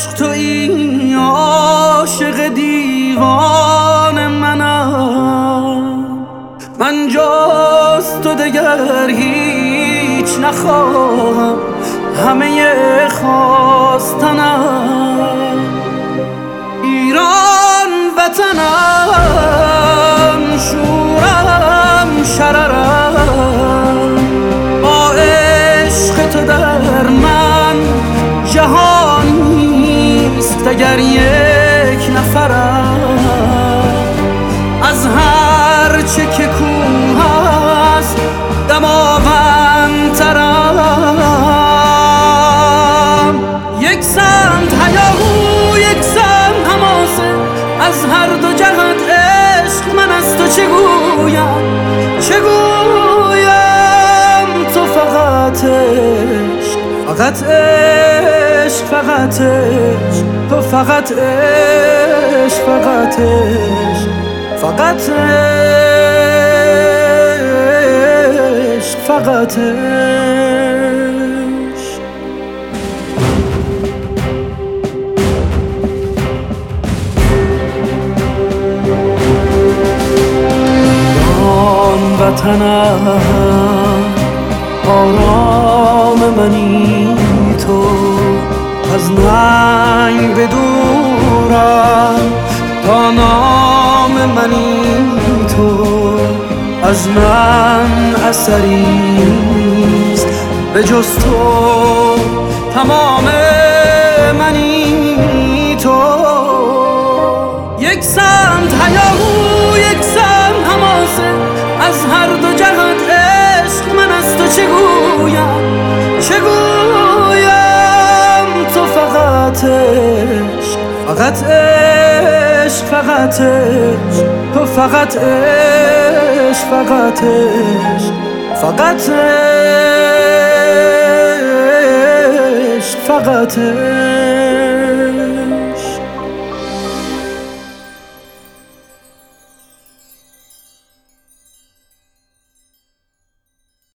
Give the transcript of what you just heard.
عشق تویی، عاشق دیوان منم. من جز تو دگر هیچ نخواهم، همه خواستنم ایران وطنم، شورم شررم. با عشق تو در من جهان نیست اگر یک نفرم. از هر چه که کوه است دماوندترم. یک سمت هیاهو، یک سمت حماسه، از هر دو جهت عشق من از تو چه گویم، چه گویم. تو فقط عشق، فقط عشق، فقط عشق. تو فقط عشق، فقط عشق، فقط عشق، فقط عشق. وطنم آرام منی تو، از ننگ بدورم تا نام منی تو. از من اثری نیست به جز تو، تمام منی تو. یک سمت هیاهو، یک سمت حماسه، از هر دو جهت عشق من از تو چه گویم، چه گویم. تو فقط عشق، فقط عشق، فقط عشق. تو فقط عشق، فقط عشق، فقط عشق، فقط عشق.